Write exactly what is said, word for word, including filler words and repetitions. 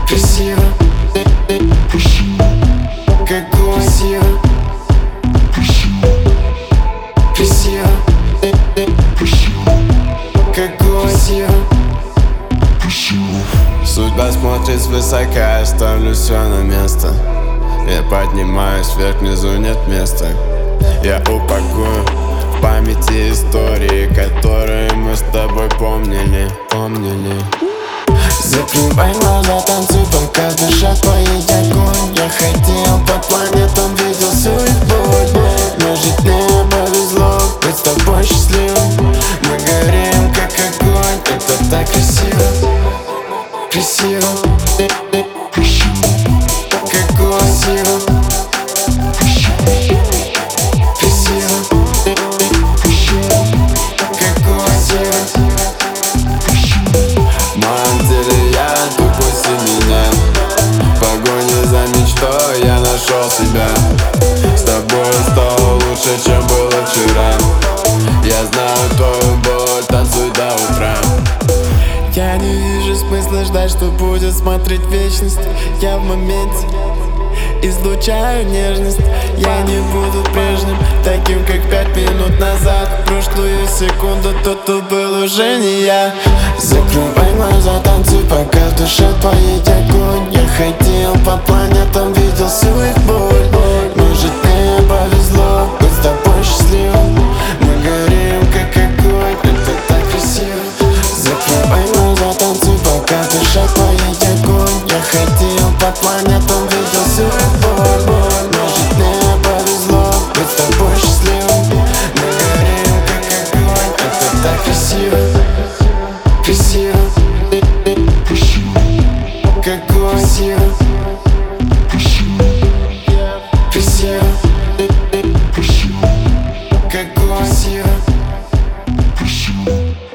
Красиво, какой красиво, красиво, какой красиво. Судьба смотрит свысока, я ставлю все на место. Я поднимаюсь вверх, внизу нет места. Я упакую в памяти истории, которые мы с тобой помнили, помнили. Закрывай глаза, танцуй, пока душа поедет огонь. Я ходил по планетам, видел всю их боль. Но жить мне повезло, быть с тобой счастливым. Мы горим, как огонь, это так красиво. Красиво, какой красиво. Красиво, какой красиво. В моем деле я тупой семенен. В погоне за мечтой я нашел себя. С тобой стало лучше, чем было вчера. Я знаю твою боль, танцуй до утра. Я не вижу смысла ждать, что будет смотреть вечность. Я в моменте излучаю нежность. Я не буду прежним, таким как пять минут назад. Прошлую секунду тот, кто был, уже не я. Закрывай глаза, танцуй, пока в душе поедет огонь. Я ходил по планетам, видел всю их боль. Может, мне повезло быть с тобой счастливым. Мы горим, как огонь, это так красиво. Закрывай глаза, танцуй, пока в душе поедет огонь. Я ходил по планетам, видел всю их боль. Может, мне повезло быть с тобой счастливым. Мы горим, как огонь, это так красиво. Красиво, какой красиво. Красиво, какой красиво.